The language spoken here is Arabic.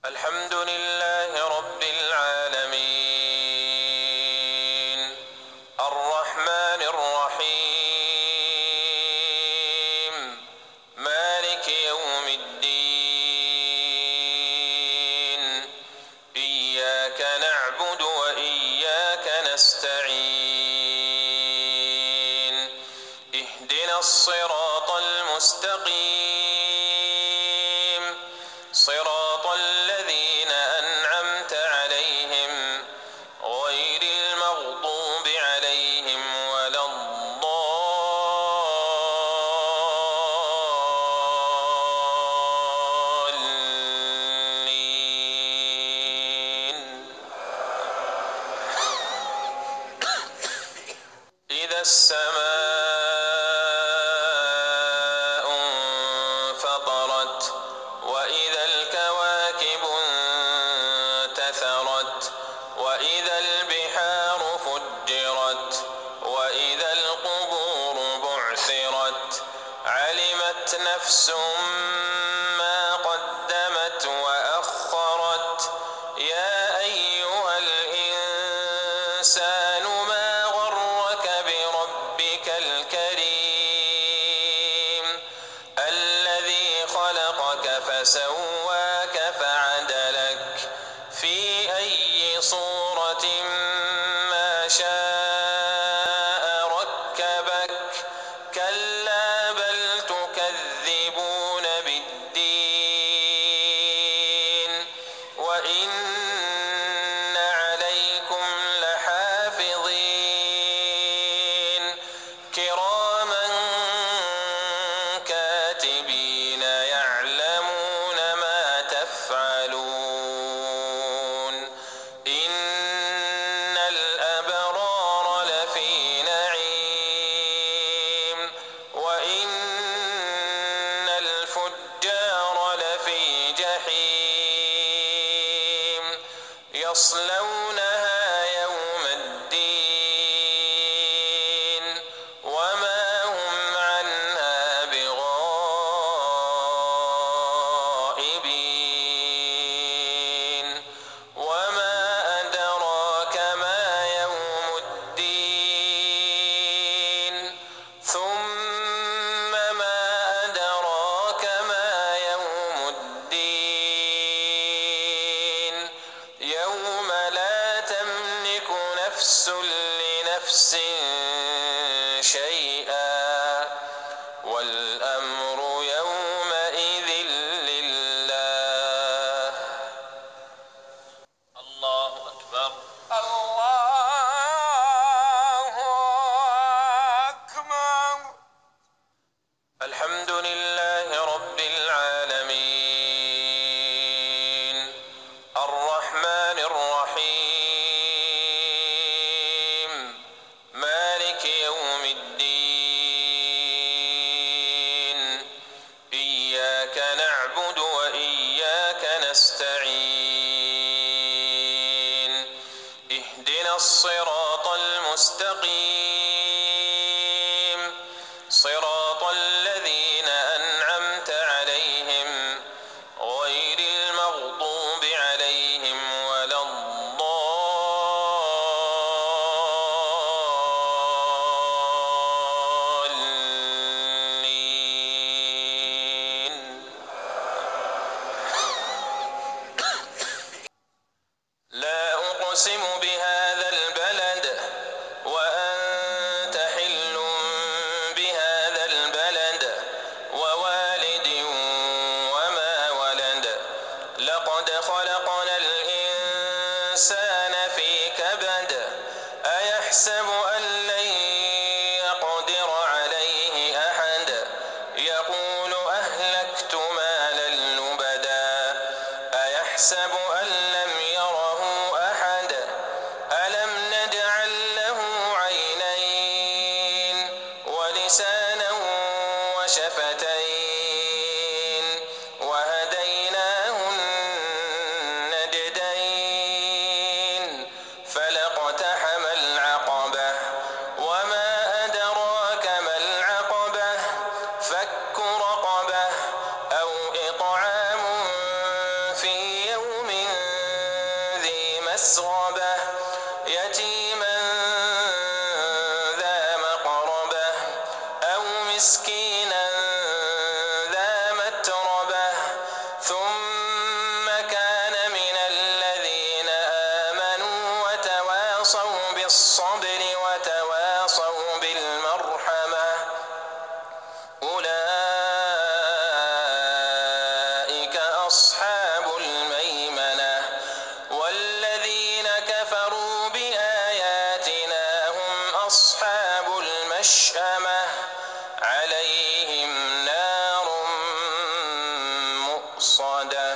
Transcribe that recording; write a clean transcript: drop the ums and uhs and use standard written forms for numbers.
الحمد لله رب العالمين الرحمن الرحيم مالك يوم الدين إياك نعبد وإياك نستعين اهدنا الصراط المستقيم صراط الذين أنعمت عليهم غير المغضوب عليهم ولا الضالين. إذا السماء انفطرت وإذا الكواكب انتثرت وإذا البحار فجرت وإذا القبور بعثرت علمت نفس ما قدمت وأخرت يا أيها الإنسان ما غرك بربك الكريم الذي خلقك فسواك فعدلك في أي صورة ما شاء ركبك كلا بل تكذبون بالدين وإن عليكم لحافظين كراما كاتبين يعلمون ما تفعلون إن الأبرار لفي نعيم وإن الفجار لفي جحيم يصلونها يوم الدين وما هم عنها بغائبين وما أدراك ما يوم الدين ثم ما أدراك ما يوم الدين يوم لا تملك نفس لنفس شيئا والأمر يومئذ لله. الله أكبر. الله أكبر. الحمد لله رب العالمين الرحمن الرحيم مالك يوم الدين إياك نعبد وإياك نستعين اهدنا الصراط المستقيم صراط الذين أنعمت عليهم غير المغضوب عليهم ولا الضالين. لا أقسم بهذا البلد وأنت حل بهذا البلد ووالد وما ولد لقد خلقنا الإنسان في كبد أيحسب أن لن يقدر عليه أحد يقول أهلكت مالا لبدا أيحسب أن لم يره أحد ألم نجعل له عينين ولسانا وشفتين وهديناه النجدين فلاقتحم العقبة وما أدراك ما العقبة فك رقبة أو إطعام في يوم صدى